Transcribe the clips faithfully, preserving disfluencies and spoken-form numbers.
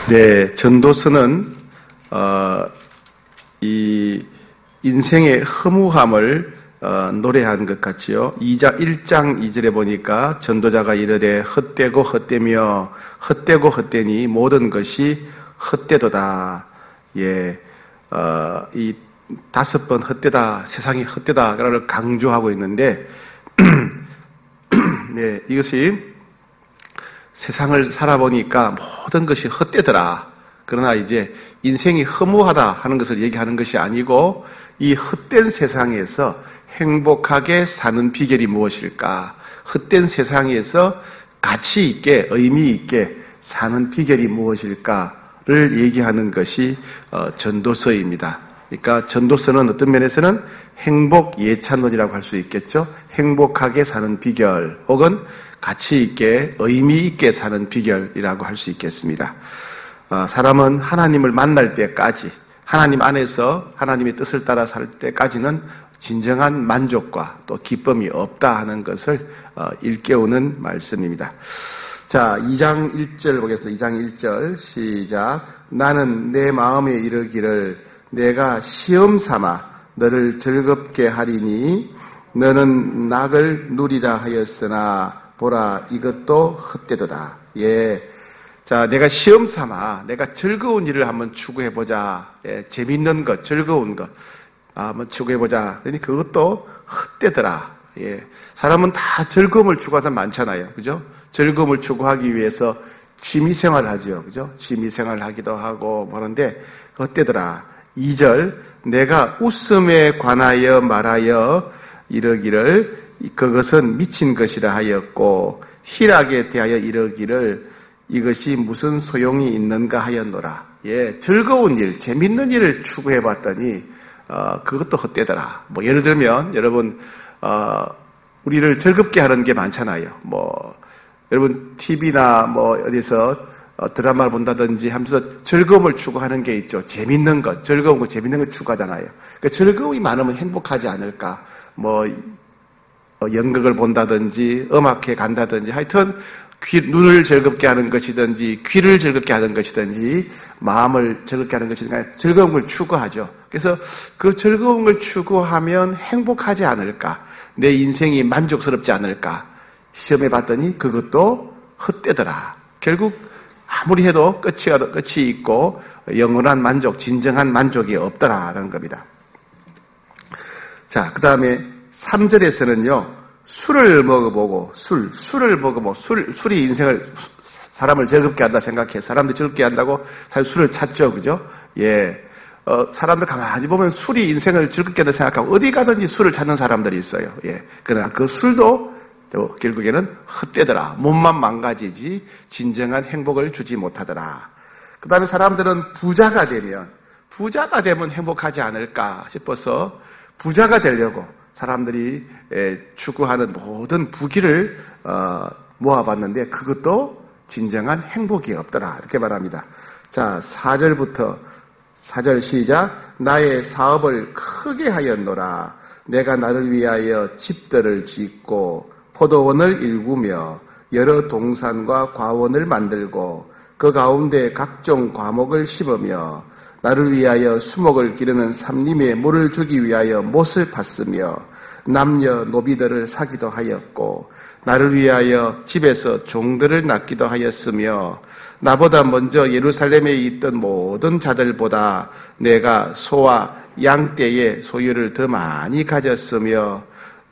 네, 전도서는 어, 이 인생의 허무함을 어, 노래한 것 같지요. 일 장 이 절에 보니까 전도자가 이르되 헛되고 헛되며 헛되고 헛되니 모든 것이 헛되도다. 예, 어, 이 다섯 번 헛되다, 세상이 헛되다를 강조하고 있는데, 네, 이것이 세상을 살아보니까 모든 것이 헛되더라. 그러나 이제 인생이 허무하다 하는 것을 얘기하는 것이 아니고, 이 헛된 세상에서 행복하게 사는 비결이 무엇일까? 헛된 세상에서 가치 있게, 의미 있게 사는 비결이 무엇일까를 얘기하는 것이 전도서입니다. 그러니까 전도서는 어떤 면에서는 행복 예찬론이라고 할 수 있겠죠. 행복하게 사는 비결 혹은 가치 있게 의미 있게 사는 비결이라고 할 수 있겠습니다. 사람은 하나님을 만날 때까지 하나님 안에서 하나님의 뜻을 따라 살 때까지는 진정한 만족과 또 기쁨이 없다 하는 것을 일깨우는 말씀입니다. 자, 이 장 일 절 보겠습니다. 이 장 일 절 시작. 나는 내 마음에 이르기를 내가 시험 삼아 너를 즐겁게 하리니 너는 낙을 누리라 하였으나 보라 이것도 헛되도다. 예. 자, 내가 시험 삼아 내가 즐거운 일을 한번 추구해보자. 예, 재밌는 것, 즐거운 것 아, 한번 추구해보자. 그러니 그것도 헛되더라. 예. 사람은 다 즐거움을 추구하다 많잖아요. 그죠? 즐거움을 추구하기 위해서 취미생활을 하죠. 그죠? 취미생활을 하기도 하고 하는데 헛되더라. 이 절 내가 웃음에 관하여 말하여 이르기를 그것은 미친 것이라 하였고 희락에 대하여 이르기를 이것이 무슨 소용이 있는가 하였노라. 예, 즐거운 일, 재밌는 일을 추구해봤더니 어, 그것도 헛되더라. 뭐 예를 들면 여러분 어, 우리를 즐겁게 하는 게 많잖아요. 뭐 여러분 티비나 뭐 어디서 어, 드라마를 본다든지 하면서 즐거움을 추구하는 게 있죠. 재밌는 것, 즐거운 것, 재밌는 것 추구하잖아요. 그러니까 즐거움이 많으면 행복하지 않을까. 뭐 어, 연극을 본다든지 음악회 간다든지 하여튼 귀, 눈을 즐겁게 하는 것이든지 귀를 즐겁게 하는 것이든지 마음을 즐겁게 하는 것이든지 즐거운 걸 추구하죠. 그래서 그 즐거운 걸 추구하면 행복하지 않을까. 내 인생이 만족스럽지 않을까. 시험해 봤더니 그것도 헛되더라. 결국 아무리 해도 끝이, 끝이 있고 영원한 만족, 진정한 만족이 없더라라는 겁니다. 자, 그 다음에 삼 절에서는요, 술을 먹어보고, 술, 술을 먹어보고, 술, 술이 인생을, 사람을 즐겁게 한다 생각해. 사람들 즐겁게 한다고 사실 술을 찾죠. 그죠? 예. 어, 사람들 가만히 보면 술이 인생을 즐겁게 한다 생각하고 어디 가든지 술을 찾는 사람들이 있어요. 예. 그러나 그 술도 또 결국에는 헛되더라. 몸만 망가지지 진정한 행복을 주지 못하더라. 그 다음에 사람들은 부자가 되면 부자가 되면 행복하지 않을까 싶어서 부자가 되려고 사람들이 추구하는 모든 부귀를 모아봤는데 그것도 진정한 행복이 없더라. 이렇게 말합니다. 자, 사 절부터 사 절 시작. 나의 사업을 크게 하였노라. 내가 나를 위하여 집들을 짓고 포도원을 일구며 여러 동산과 과원을 만들고 그 가운데 각종 과목을 심으며 나를 위하여 수목을 기르는 삼림에 물을 주기 위하여 못을 팠으며 남녀 노비들을 사기도 하였고 나를 위하여 집에서 종들을 낳기도 하였으며 나보다 먼저 예루살렘에 있던 모든 자들보다 내가 소와 양떼의 소유를 더 많이 가졌으며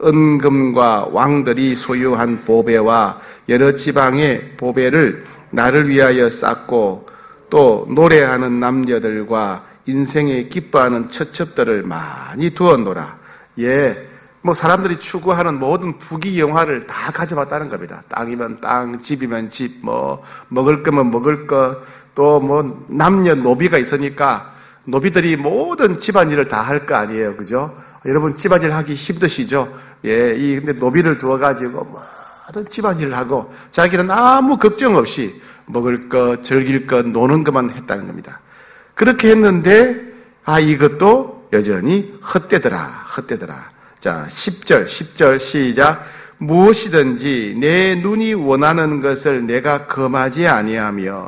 은금과 왕들이 소유한 보배와 여러 지방의 보배를 나를 위하여 쌓고 또 노래하는 남녀들과 인생에 기뻐하는 처첩들을 많이 두었노라. 예, 뭐 사람들이 추구하는 모든 부귀 영화를 다 가져봤다는 겁니다. 땅이면 땅, 집이면 집, 뭐 먹을 거면 먹을 것, 또 뭐 남녀 노비가 있으니까 노비들이 모든 집안일을 다 할 거 아니에요, 그죠? 여러분 집안일 하기 힘드시죠? 예, 이 근데 노비를 두어가지고 모든 집안일을 하고 자기는 아무 걱정 없이 먹을 것, 즐길 것, 노는 것만 했다는 겁니다. 그렇게 했는데 아 이것도 여전히 헛되더라, 헛되더라. 자, 십 절, 십 절 시작. 무엇이든지 내 눈이 원하는 것을 내가 금하지 아니하며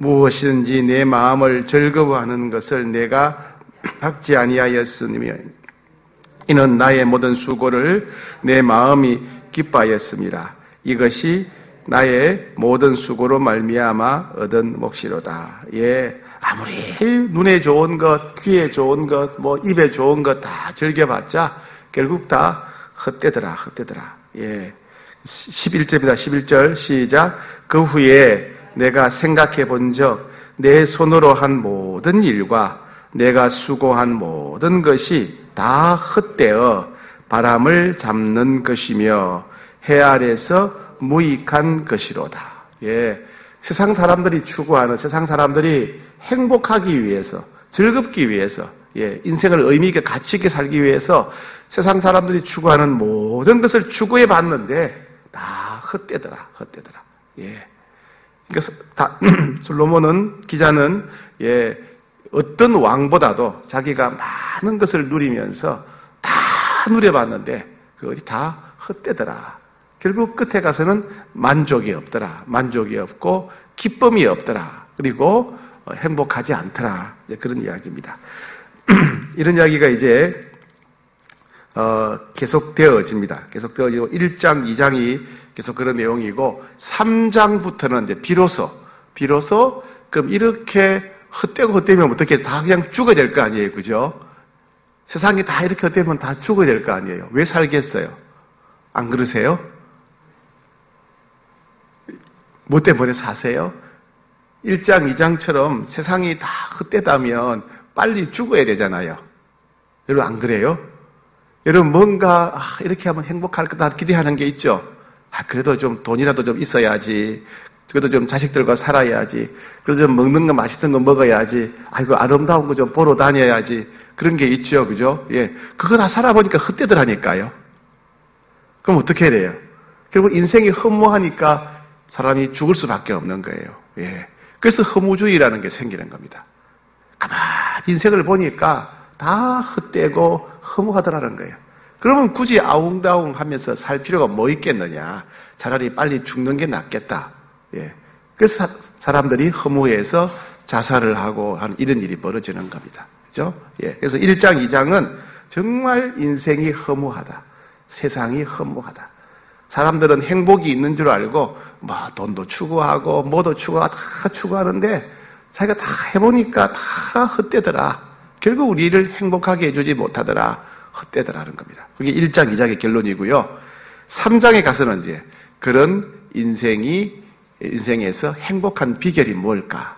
무엇이든지 내 마음을 즐거워하는 것을 내가 받지 아니하였으며 이는 나의 모든 수고를 내 마음이 기뻐하였음이라. 이것이 나의 모든 수고로 말미암아 얻은 몫이로다. 예, 아무리 눈에 좋은 것, 귀에 좋은 것, 뭐 입에 좋은 것 다 즐겨봤자 결국 다 헛되더라, 헛되더라. 예, 십일 절입니다. 십일 절 시작. 그 후에 내가 생각해 본 적 내 손으로 한 모든 일과 내가 수고한 모든 것이 다 헛되어 바람을 잡는 것이며 해 아래서 무익한 것이로다. 예, 세상 사람들이 추구하는, 세상 사람들이 행복하기 위해서, 즐겁기 위해서, 예, 인생을 의미 있게 가치 있게 살기 위해서 세상 사람들이 추구하는 모든 것을 추구해 봤는데 다 헛되더라, 헛되더라. 예. 그래서 다 솔로몬은 기자는 예, 어떤 왕보다도 자기가 많은 것을 누리면서 다 누려봤는데 그것이 다 헛되더라. 결국 끝에 가서는 만족이 없더라. 만족이 없고 기쁨이 없더라. 그리고 행복하지 않더라. 이제 그런 이야기입니다. 이런 이야기가 이제 어, 계속되어집니다. 계속되어지고 일 장, 이 장이 계속 그런 내용이고 삼 장부터는 이제 비로소 비로소 그럼 이렇게 헛되고 헛되면 어떻게 다 그냥 죽어야 될 거 아니에요, 그죠? 세상이 다 이렇게 헛되면 다 죽어야 될 거 아니에요. 왜 살겠어요? 안 그러세요? 뭐 때문에 사세요? 일 장, 이 장처럼 세상이 다 헛되다면 빨리 죽어야 되잖아요. 여러분 안 그래요? 여러분 뭔가 아, 이렇게 하면 행복할 거다 기대하는 게 있죠. 아, 그래도 좀 돈이라도 좀 있어야지. 그래도 좀 자식들과 살아야지. 그래도 좀 먹는 거 맛있는 거 먹어야지. 아이고 아름다운 거 좀 보러 다녀야지. 그런 게 있죠, 그죠? 예, 그거 다 살아보니까 헛되더라니까요. 그럼 어떻게 해야 돼요? 결국 인생이 허무하니까 사람이 죽을 수밖에 없는 거예요. 예, 그래서 허무주의라는 게 생기는 겁니다. 가만히 인생을 보니까 다 헛되고 허무하더라는 거예요. 그러면 굳이 아웅다웅 하면서 살 필요가 뭐 있겠느냐. 차라리 빨리 죽는 게 낫겠다. 예. 그래서 사, 사람들이 허무해서 자살을 하고 하는 이런 일이 벌어지는 겁니다. 그죠? 예. 그래서 일 장, 이 장은 정말 인생이 허무하다. 세상이 허무하다. 사람들은 행복이 있는 줄 알고 뭐 돈도 추구하고 뭐도 추구하고 다 추구하는데 자기가 다 해보니까 다 헛되더라. 결국 우리를 행복하게 해주지 못하더라. 헛되더라는 겁니다. 그게 일 장, 이 장의 결론이고요. 삼 장에 가서는 이제 그런 인생이, 인생에서 행복한 비결이 뭘까?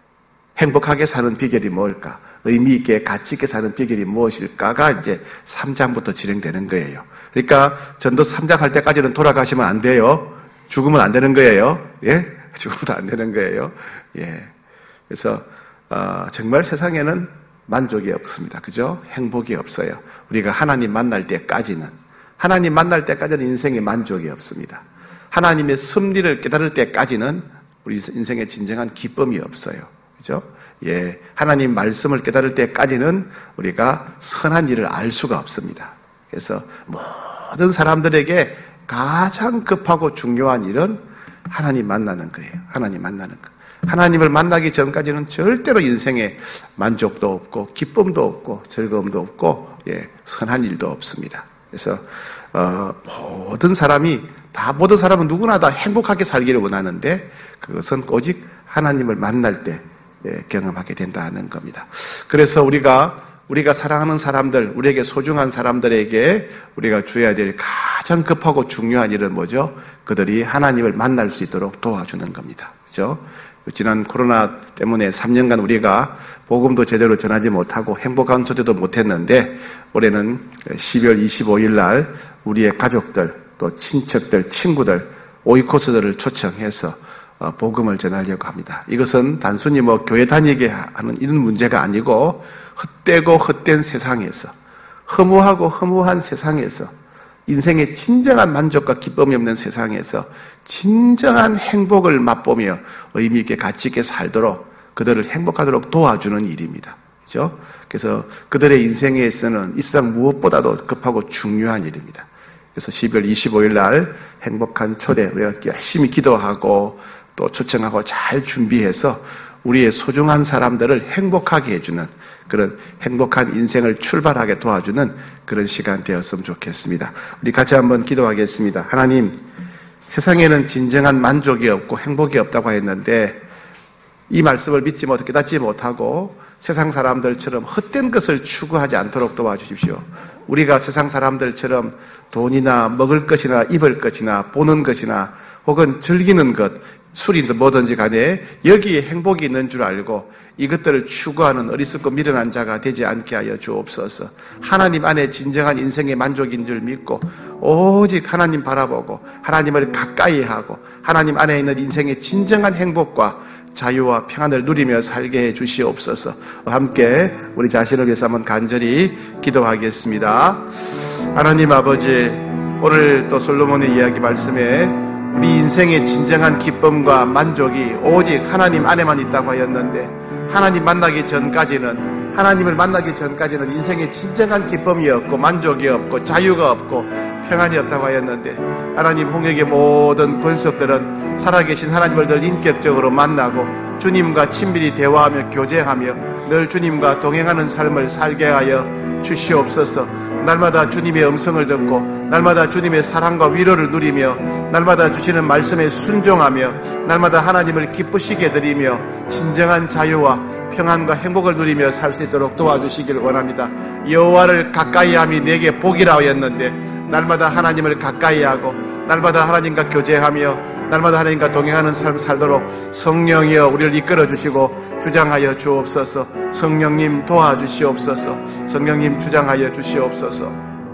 행복하게 사는 비결이 뭘까? 의미 있게, 가치 있게 사는 비결이 무엇일까가 이제 삼 장부터 진행되는 거예요. 그러니까 전도 삼 장 할 때까지는 돌아가시면 안 돼요. 죽으면 안 되는 거예요. 예? 죽으면 안 되는 거예요. 예. 그래서, 어, 정말 세상에는 만족이 없습니다. 그죠? 행복이 없어요. 우리가 하나님 만날 때까지는, 하나님 만날 때까지는 인생에 만족이 없습니다. 하나님의 섭리를 깨달을 때까지는 우리 인생에 진정한 기쁨이 없어요. 그죠? 예. 하나님 말씀을 깨달을 때까지는 우리가 선한 일을 알 수가 없습니다. 그래서 모든 사람들에게 가장 급하고 중요한 일은 하나님 만나는 거예요. 하나님 만나는 거. 하나님을 만나기 전까지는 절대로 인생에 만족도 없고 기쁨도 없고 즐거움도 없고 예, 선한 일도 없습니다. 그래서 어, 모든 사람이 다 모든 사람은 누구나 다 행복하게 살기를 원하는데 그것은 오직 하나님을 만날 때 예, 경험하게 된다는 겁니다. 그래서 우리가 우리가 사랑하는 사람들, 우리에게 소중한 사람들에게 우리가 줘야 될 가장 급하고 중요한 일은 뭐죠? 그들이 하나님을 만날 수 있도록 도와주는 겁니다. 그렇죠? 지난 코로나 때문에 삼 년간 우리가 복음도 제대로 전하지 못하고 행복한 초대도 못했는데 올해는 십이월 이십오일 날 우리의 가족들 또 친척들 친구들 오이코스들을 초청해서 복음을 전하려고 합니다. 이것은 단순히 뭐 교회 다니게 하는 이런 문제가 아니고 헛되고 헛된 세상에서 허무하고 허무한 세상에서 인생의 진정한 만족과 기쁨이 없는 세상에서 진정한 행복을 맛보며 의미 있게 가치 있게 살도록 그들을 행복하도록 도와주는 일입니다. 그렇죠? 그래서 그들의 인생에서는 이 세상 무엇보다도 급하고 중요한 일입니다. 그래서 십이월 이십오일 날 행복한 초대 우리가 열심히 기도하고 또 초청하고 잘 준비해서 우리의 소중한 사람들을 행복하게 해주는 그런 행복한 인생을 출발하게 도와주는 그런 시간 되었으면 좋겠습니다. 우리 같이 한번 기도하겠습니다. 하나님, 세상에는 진정한 만족이 없고 행복이 없다고 했는데 이 말씀을 믿지 못하고 깨닫지 못하고 세상 사람들처럼 헛된 것을 추구하지 않도록 도와주십시오. 우리가 세상 사람들처럼 돈이나 먹을 것이나 입을 것이나 보는 것이나 혹은 즐기는 것, 술이든 뭐든지 간에 여기에 행복이 있는 줄 알고 이것들을 추구하는 어리석고 미련한 자가 되지 않게 하여 주옵소서. 하나님 안에 진정한 인생의 만족인 줄 믿고 오직 하나님 바라보고 하나님을 가까이 하고 하나님 안에 있는 인생의 진정한 행복과 자유와 평안을 누리며 살게 해 주시옵소서. 함께 우리 자신을 위해서 한번 간절히 기도하겠습니다. 하나님 아버지, 오늘 또 솔로몬의 이야기 말씀에 우리 인생의 진정한 기쁨과 만족이 오직 하나님 안에만 있다고 하였는데 하나님 만나기 전까지는 하나님을 만나기 전까지는 인생의 진정한 기쁨이 없고 만족이 없고 자유가 없고 평안이 없다고 하였는데 하나님 홍역의 모든 권속들은 살아계신 하나님을 늘 인격적으로 만나고 주님과 친밀히 대화하며 교제하며 늘 주님과 동행하는 삶을 살게 하여 주시옵소서. 날마다 주님의 음성을 듣고 날마다 주님의 사랑과 위로를 누리며 날마다 주시는 말씀에 순종하며 날마다 하나님을 기쁘시게 드리며 진정한 자유와 평안과 행복을 누리며 살 수 있도록 도와주시길 원합니다. 여호와를 가까이함이 내게 복이라 하였는데 날마다 하나님을 가까이하고 날마다 하나님과 교제하며 날마다 하나님과 동행하는 삶 살도록 성령이여 우리를 이끌어 주시고 주장하여 주옵소서. 성령님 도와주시옵소서. 성령님 주장하여 주시옵소서.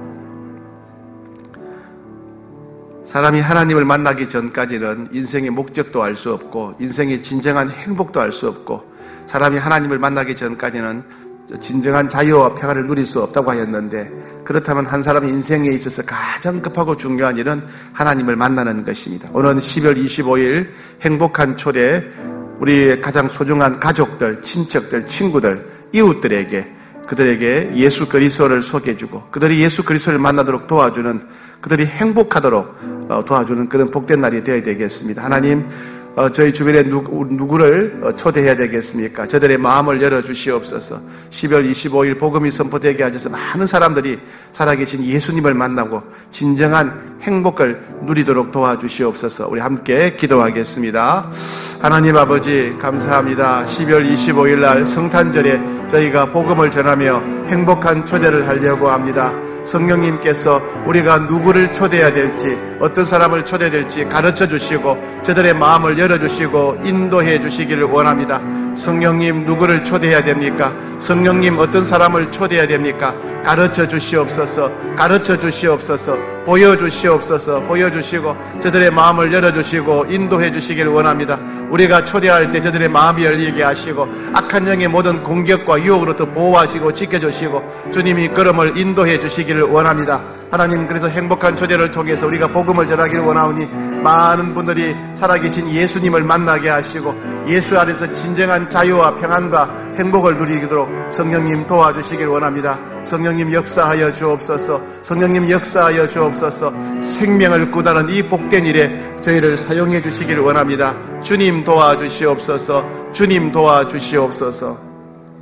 사람이 하나님을 만나기 전까지는 인생의 목적도 알 수 없고 인생의 진정한 행복도 알 수 없고 사람이 하나님을 만나기 전까지는 진정한 자유와 평안을 누릴 수 없다고 하였는데 그렇다면 한 사람의 인생에 있어서 가장 급하고 중요한 일은 하나님을 만나는 것입니다. 오늘 십이월 이십오일 행복한 초대 우리 가장 소중한 가족들, 친척들, 친구들, 이웃들에게 그들에게 예수 그리스도를 소개해주고 그들이 예수 그리스도를 만나도록 도와주는 그들이 행복하도록 도와주는 그런 복된 날이 되어야 되겠습니다. 하나님 어, 저희 주변에 누구, 누구를 어, 초대해야 되겠습니까? 저들의 마음을 열어주시옵소서. 십이월 이십오일 복음이 선포되게 하셔서 많은 사람들이 살아계신 예수님을 만나고 진정한 행복을 누리도록 도와주시옵소서. 우리 함께 기도하겠습니다. 하나님 아버지 감사합니다. 십이월 이십오일 날 성탄절에 저희가 복음을 전하며 행복한 초대를 하려고 합니다. 성령님께서 우리가 누구를 초대해야 될지 어떤 사람을 초대될지 가르쳐 주시고 저들의 마음을 열어주시고 인도해 주시기를 원합니다. 성령님 누구를 초대해야 됩니까? 성령님 어떤 사람을 초대해야 됩니까? 가르쳐 주시옵소서. 가르쳐 주시옵소서. 보여주시옵소서. 보여주시고 저들의 마음을 열어주시고 인도해 주시기를 원합니다. 우리가 초대할 때 저들의 마음이 열리게 하시고 악한 영의 모든 공격과 유혹으로부터 보호하시고 지켜주시고 주님이 걸음을 인도해 주시기를 원합니다. 하나님 그래서 행복한 초대를 통해서 우리가 복음을 전하기를 원하오니 많은 분들이 살아계신 예수님을 만나게 하시고 예수 안에서 진정한 자유와 평안과 행복을 누리도록 성령님 도와주시길 원합니다. 성령님 역사하여 주옵소서. 성령님 역사하여 주옵소서. 생명을 구하는 이 복된 일에 저희를 사용해 주시길 원합니다. 주님 도와주시옵소서. 주님 도와주시옵소서.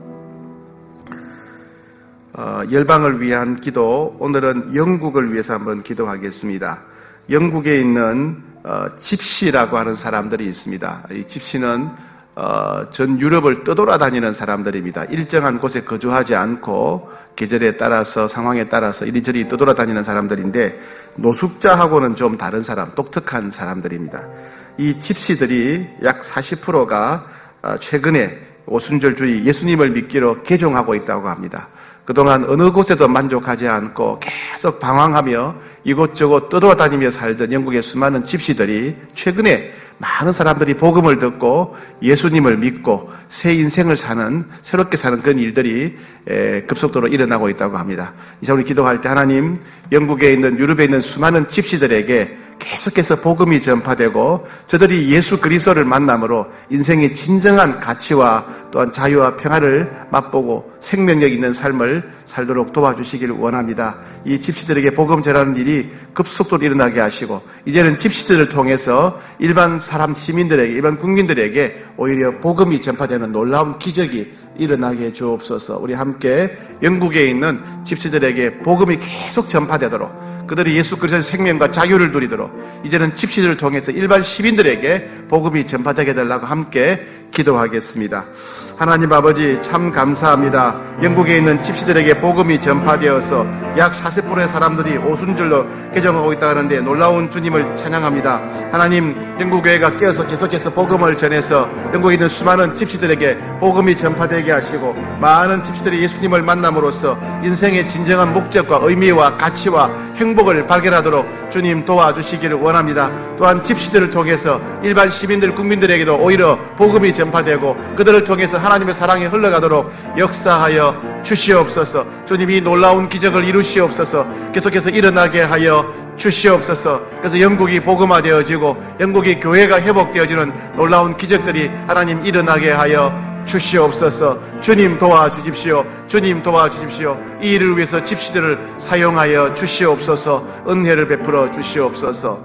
어, 열방을 위한 기도, 오늘은 영국을 위해서 한번 기도하겠습니다. 영국에 있는 어, 집시라고 하는 사람들이 있습니다. 이 집시는 어, 전 유럽을 떠돌아다니는 사람들입니다. 일정한 곳에 거주하지 않고 계절에 따라서 상황에 따라서 이리저리 떠돌아다니는 사람들인데 노숙자하고는 좀 다른 사람, 독특한 사람들입니다. 이 집시들이 약 사십 퍼센트가 최근에 오순절주의 예수님을 믿기로 개종하고 있다고 합니다. 그동안 어느 곳에도 만족하지 않고 계속 방황하며 이곳저곳 떠돌아다니며 살던 영국의 수많은 집시들이 최근에 많은 사람들이 복음을 듣고 예수님을 믿고 새 인생을 사는, 새롭게 사는 그런 일들이 급속도로 일어나고 있다고 합니다. 이제 우리 기도할 때 하나님, 영국에 있는, 유럽에 있는 수많은 집시들에게 계속해서 복음이 전파되고 저들이 예수 그리스도를 만남으로 인생의 진정한 가치와 또한 자유와 평화를 맛보고 생명력 있는 삶을 살도록 도와주시길 원합니다. 이 집시들에게 복음 전하는 일이 급속도로 일어나게 하시고 이제는 집시들을 통해서 일반 사람 시민들에게 일반 국민들에게 오히려 복음이 전파되는 놀라운 기적이 일어나게 주옵소서. 우리 함께 영국에 있는 집시들에게 복음이 계속 전파되도록 그들이 예수 그리스도의 생명과 자유를 누리도록 이제는 집시들을 통해서 일반 시민들에게 복음이 전파되게 해달라고 함께 기도하겠습니다. 하나님 아버지 참 감사합니다. 영국에 있는 집시들에게 복음이 전파되어서 약 사십 퍼센트의 사람들이 오순절로 개종하고 있다 하는데 놀라운 주님을 찬양합니다. 하나님 영국교회가 깨어서 계속해서 복음을 전해서 영국에 있는 수많은 집시들에게 복음이 전파되게 하시고 많은 집시들이 예수님을 만남으로써 인생의 진정한 목적과 의미와 가치와 행복을 발견하도록 주님 도와주시기를 원합니다. 또한 집시들을 통해서 일반 시민들 국민들에게도 오히려 복음이 전파되고 그들을 통해서 하나님의 사랑이 흘러가도록 역사하여 주시옵소서. 주님 이 놀라운 기적을 이루시옵소서. 계속해서 일어나게 하여 주시옵소서. 그래서 영국이 복음화되어지고 영국이 교회가 회복되어지는 놀라운 기적들이 하나님 일어나게 하여 주시옵소서. 주님 도와주십시오. 주님 도와주십시오. 이 일을 위해서 집시들을 사용하여 주시옵소서. 은혜를 베풀어 주시옵소서.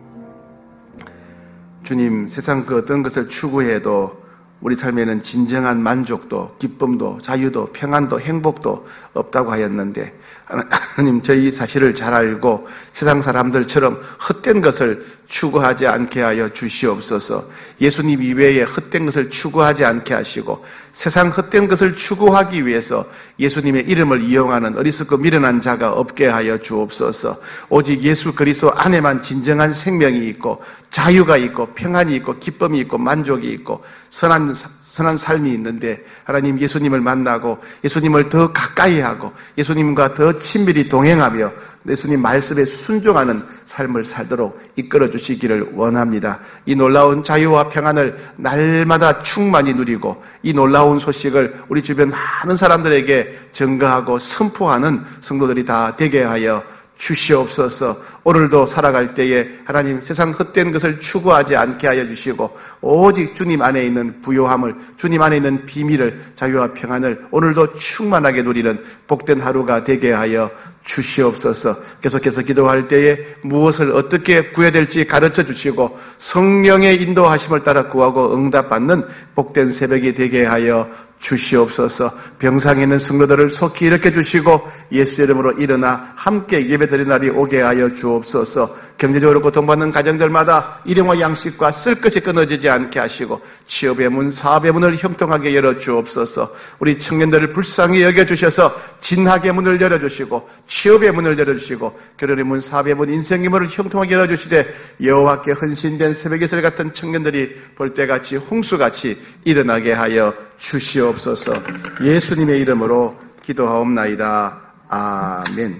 주님 세상 그 어떤 것을 추구해도 우리 삶에는 진정한 만족도, 기쁨도, 자유도, 평안도, 행복도 없다고 하였는데 하나님 저희 사실을 잘 알고 세상 사람들처럼 헛된 것을 추구하지 않게 하여 주시옵소서. 예수님 이외에 헛된 것을 추구하지 않게 하시고 세상 헛된 것을 추구하기 위해서 예수님의 이름을 이용하는 어리석고 미련한 자가 없게 하여 주옵소서. 오직 예수 그리스도 안에만 진정한 생명이 있고 자유가 있고 평안이 있고 기쁨이 있고 만족이 있고 선한 선한 삶이 있는데 하나님 예수님을 만나고 예수님을 더 가까이 하고 예수님과 더 친밀히 동행하며 예수님 말씀에 순종하는 삶을 살도록 이끌어 주시기를 원합니다. 이 놀라운 자유와 평안을 날마다 충만히 누리고 이 놀라운 소식을 우리 주변 많은 사람들에게 증거하고 선포하는 성도들이 다 되게 하여 주시옵소서. 오늘도 살아갈 때에 하나님 세상 헛된 것을 추구하지 않게 하여 주시고 오직 주님 안에 있는 부요함을 주님 안에 있는 비밀을 자유와 평안을 오늘도 충만하게 누리는 복된 하루가 되게 하여 주시옵소서. 계속해서 기도할 때에 무엇을 어떻게 구해야 될지 가르쳐 주시고 성령의 인도하심을 따라 구하고 응답받는 복된 새벽이 되게 하여 주시옵소서. 병상에 있는 성도들을 속히 일으켜 주시고 예수 이름으로 일어나 함께 예배드리는 날이 오게 하여 주옵소서. 경제적으로 고통받는 가정들마다 일용와 양식과 쓸 것이 끊어지지 않게 하시고 취업의 문, 사업의 문을 형통하게 열어 주옵소서. 우리 청년들을 불쌍히 여겨주셔서 진학의 문을 열어주시고 취업의 문을 열어주시고 결혼의 문, 사업의 문, 인생의 문을 형통하게 열어주시되 여호와께 헌신된 새벽의 설 같은 청년들이 볼때같이 홍수같이 일어나게 하여 주시옵소서. 예수님의 이름으로 기도하옵나이다. 아멘.